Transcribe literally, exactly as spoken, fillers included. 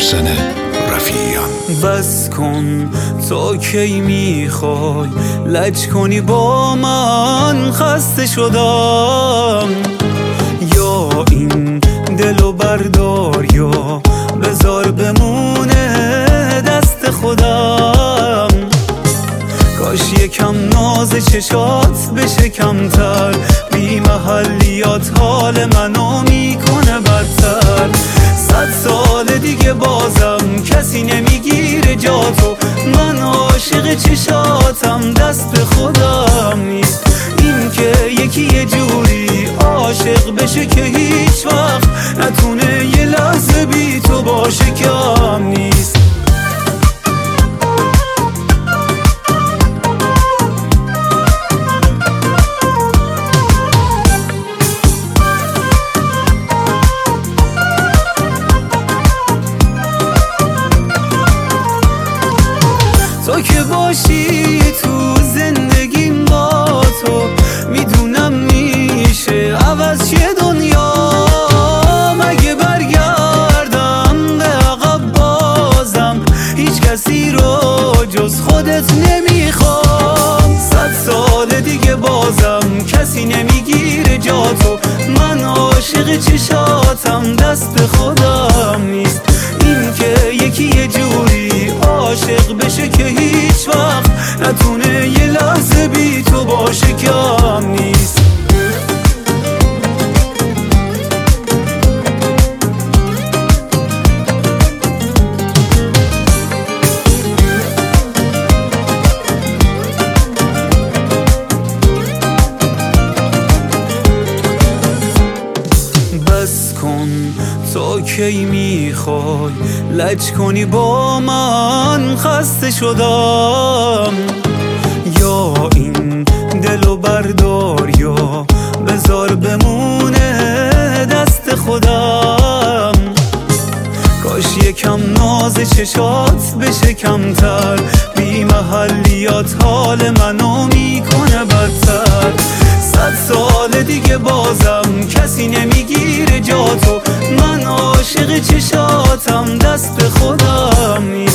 محسن رفیعیان. بس کن تا کی میخوای لج کنی با من، خسته شدم. یا این دلو بردار یا بذار بمونه دست خودم. کاش یکم ناز چشات بشه کمتر، بی محلیات حال منو میکنه بدتر. صد سال دیگه بازم کسی نمیگیره جاتو، من عاشق چشاتم دست به خودم نیست. این که یکی یه جوری عاشق بشه که هیچ وقت نتونه یه لحظه بی تو باشه کم نیست. تو که باشی تو زندگیم با تو، میدونم میشه عوض چه دنیا. مگه برگردم به عقب بازم هیچ کسی رو جز خودت نمیخوام. صد سال دیگه بازم کسی نمیگیره جاتو، من عاشق چشاتم دست خودم نیست. این که یکی یه جوری عاشق بشه که هیچ وقت نتونه یه لحظه بی تو باشه کم نیست. بس کن تا کی میخوای لج کنی با من، خسته شدم. یا این دلو بردار یا بذار بمونه دست خودم. کاش یکم ناز چشات بشه کمتر، بی محلیات حال منو میکنه بدتر. صد سال دیگه بازم کسی نمیگیره جاتو، من عاشق چشاتم دست به خودم نیست.